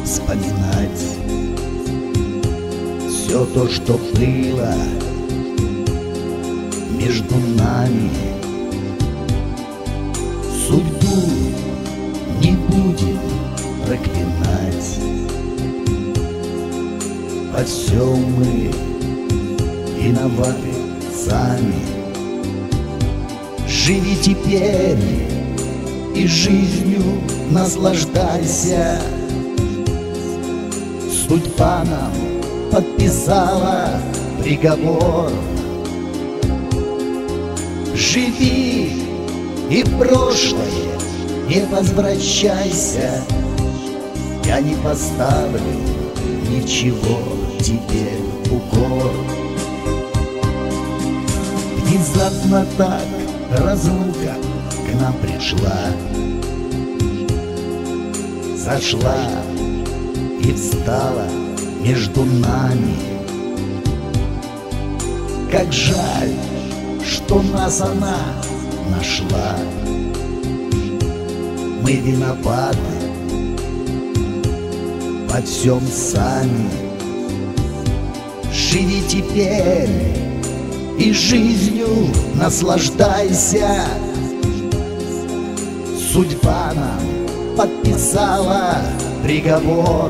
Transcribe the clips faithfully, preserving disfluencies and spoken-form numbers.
вспоминать все то, что было между нами. Судьбу не будем проклинать, во всем мы виноваты сами. Живи теперь и жизнью наслаждайся. Судьба нам подписала приговор. Живи и в прошлое не возвращайся. Я не поставлю ничего тебе в укор. Внезапно так разлука к нам пришла, зашла и встала между нами. Как жаль, что нас она нашла. Мы виноваты во всем сами. Живи теперь и жизнью наслаждайся. Судьба нам подписала приговор.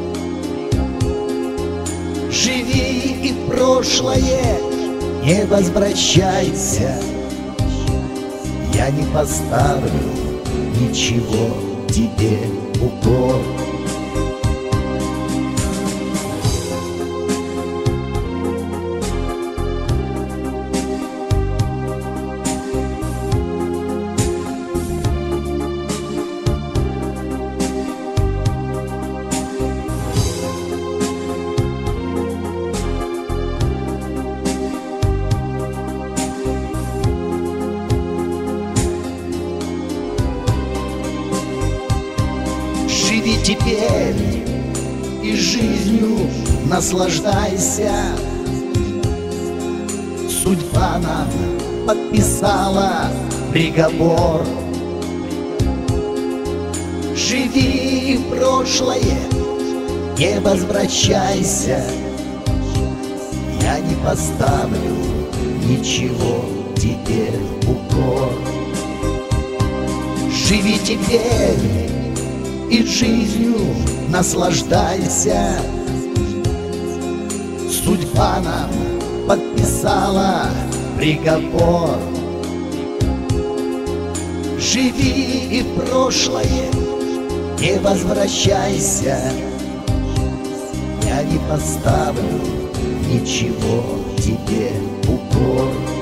Живи и в прошлое не возвращайся. Я не поставлю ничего тебе в укор. Живи теперь и жизнью наслаждайся. Судьба нам подписала приговор. Живи и в прошлое не возвращайся. Я не поставлю ничего тебе в укор. Живи теперь и жизнью наслаждайся. Судьба нам подписала приговор. Живи и в прошлое не возвращайся. Я не поставлю ничего тебе в укор.